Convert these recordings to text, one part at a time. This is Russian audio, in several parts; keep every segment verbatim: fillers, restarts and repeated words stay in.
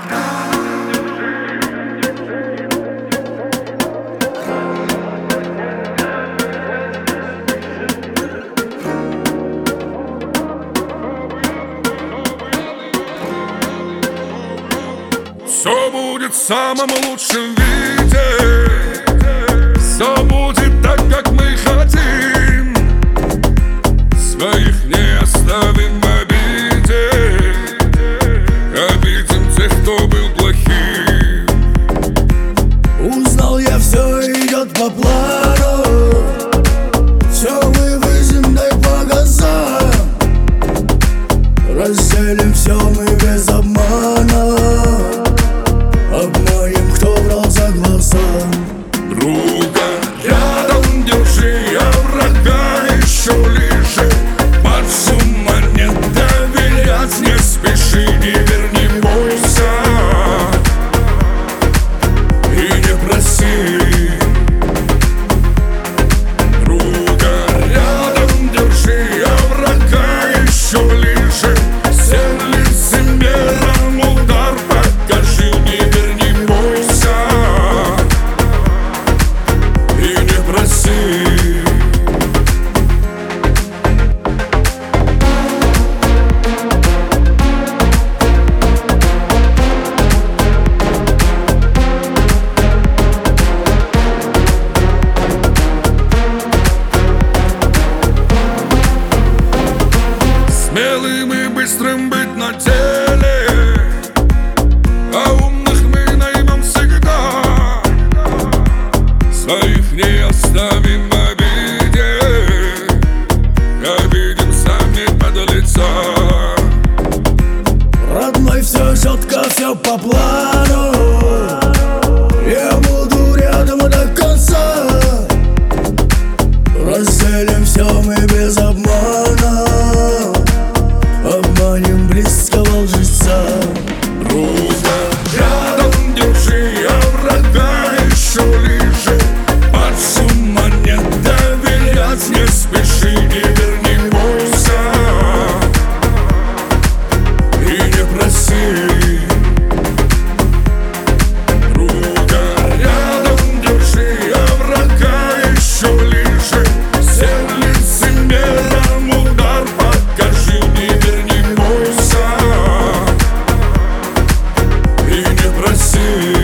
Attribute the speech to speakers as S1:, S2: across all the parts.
S1: Все будет в самом лучшем виде, все будет так, как мы хотим. Своих не оставим в обиде, обидим тех, кто был плохим.
S2: Узнал я, все идет по плану, все вывезем, дай по газам. Разделим все мы без обмана, обманем, кто врал за глаза.
S1: Друга рядом держи, а врага еще ближе. Под шума не доверять, не спеши, не верни, бойся и не проси. Друга рядом держи, а врага еще ближе. Всем лицемерам удар покажи, не верни, бойся и не проси. Смелым и быстрым быть на теле, а умных мы наймем всегда. Своих не оставим в обиде, обидим сами подлеца.
S2: Родной, все четко, все по плану, я буду рядом до конца. Разделим все мы без обмана, обманем близкого лжеца.
S1: Друга рядом держи, а врага еще ближе. Под шума не доверять, не спеши, не верни, бойся и не проси. Друга рядом держи, а врага еще ближе. Всем лицемерам удар покажи, не верни, бойся и не проси.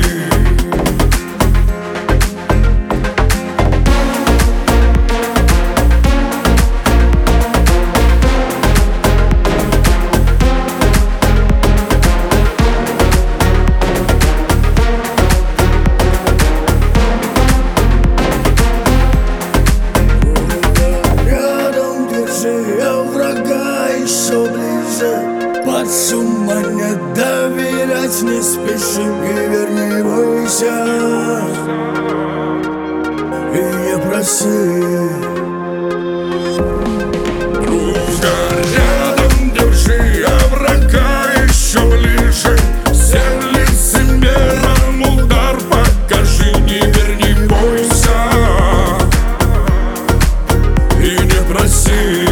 S2: Рядом держи, а врага еще ближе. Под шума не доверять, не спеши, и верни, бойся и не проси.
S1: Друга рядом держи, а врага еще ближе. Всем лицемерам удар покажи, не верни, бойся и не проси.